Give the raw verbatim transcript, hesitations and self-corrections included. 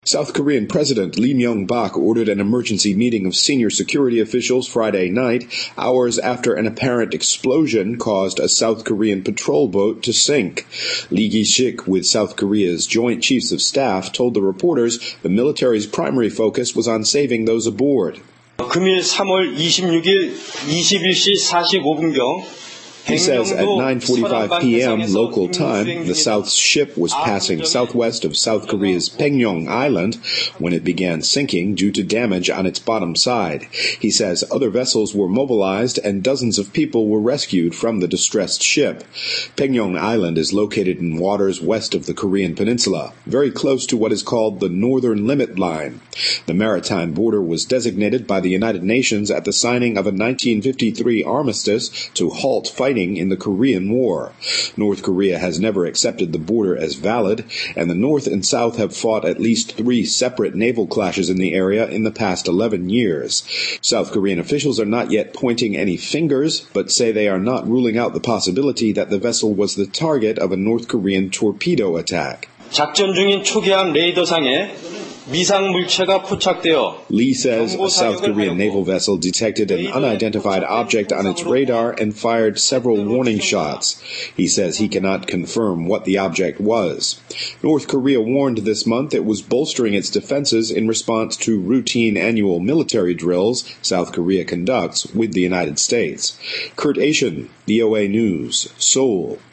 South Korean President Lee Myung-bak ordered an emergency meeting of senior security officials Friday night, hours after an apparent explosion caused a South Korean patrol boat to sink. Lee Gi-sik, with South Korea's Joint Chiefs of Staff, told the reporters the military's primary focus was on saving those aboard. 금일 삼월 이십육일 이십일 시 사십오 분경 He says at nine forty-five p.m. local time, the South's ship was passing southwest of South Korea's Paekmyong Island when it began sinking due to damage on its bottom side. He says other vessels were mobilized and dozens of people were rescued from the distressed ship. Paekmyong Island is located in waters west of the Korean peninsula, very close to what is called the Northern Limit Line. The maritime border was designated by the United Nations at the signing of a nineteen fifty-three armistice to halt fighting in the Korean War. North Korea has never accepted the border as valid, and the North and South have fought at least three separate naval clashes in the area in the past eleven years. South Korean officials are not yet pointing any fingers, but say they are not ruling out the possibility that the vessel was the target of a North Korean torpedo attack. 작전 중인 초기함 레이더상에 미상 물체가 포착되어 Lee says a South Korean naval vessel detected an unidentified object on its radar and fired several warning shots. He says he cannot confirm what the object was. North Korea warned this month it was bolstering its defenses in response to routine annual military drills South Korea conducts with the United States. Kurt Asian, V O A News, Seoul.